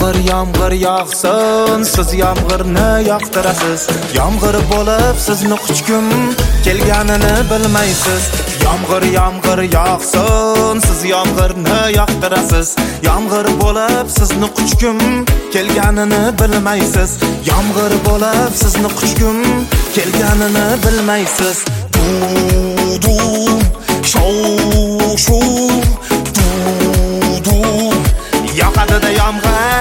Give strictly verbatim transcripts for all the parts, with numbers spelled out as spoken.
Yomg'ir yomg'ir yog'sin, siz yomg'irni yoqtirasiz. Yomg'ir bo'lib sizni quchgim kelganini bilmaysiz. Yomg'ir yomg'ir yog'sin, siz yomg'irni yoqtirasiz. Yomg'ir bo'lib sizni quchgim kelganini bilmaysiz. Yomg'ir bo'lib sizni quchgim kelganini bilmaysiz. Du du shov shov du du yoqadi yomg'ir.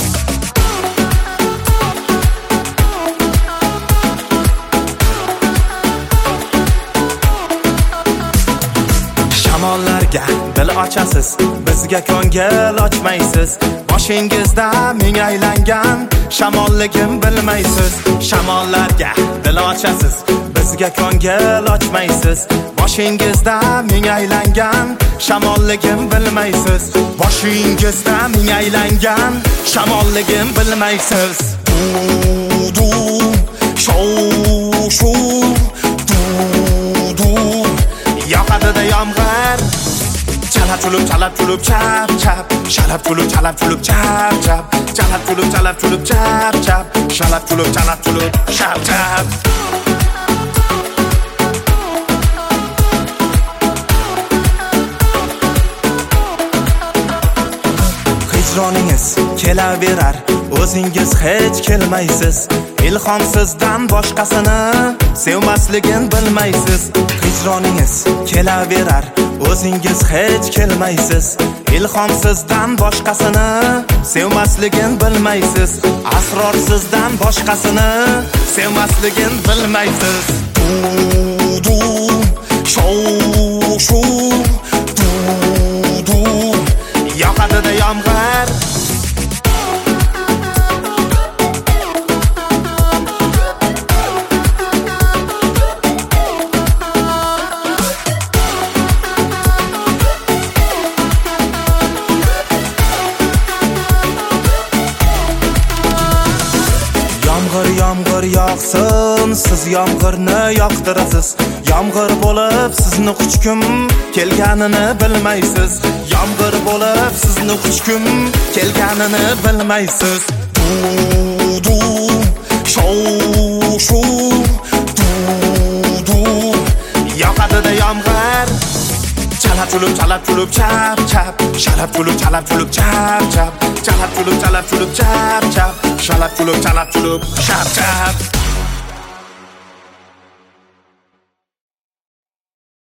Shamollarga dil ochasiz, bizga ko'ngil ochmaysiz. Boshingizda ming aylangan shamolligim bilmaysiz. Shamollarga dil ochasiz, bizga ko'ngil ochmaysiz. Boshingizda ming aylangan shamolligim bilmaysiz. Boshingizda ming aylangan shamolligim bilmaysiz. Du du shov shov du du yoqadi yomg'ir. Chalab chulub chalab chulub chap chap, shalab chulub chalab chulub chap chap, chalab chulub chalab chulub chap chap, shalab chulub chalab chulub chap chap. Hijroningiz kelaverar, o'zingiz hech kelmaysiz. Ilhom sizdan boshqasini sevmasligin bilmaysiz. Hijroningiz kelaverar, o'zingiz hech kelmaysiz. Ilhom sizdan boshqasini sevmasligin bilmaysiz. Asror sizdan boshqasini sevmasligin bilmaysiz. Du du shov shov du du yoqadi yomg'ir. Yomg'ir yomg'ir yog'sin, siz yomg'irni yoqtirasiz. Yomg'ir bo'lib sizni quchgim kelganini bilmaysiz. Yomg'ir bo'lib sizni quchgim kelganini bilmaysiz. Du du shov shov du du yoqadi yomg'ir. Chalab chulub chalab chulub chap chap, shalab chulub chalab chulub chap chap, chalab chulub chalab chulub chap chap, shalab chulub chalab chulub chap chap.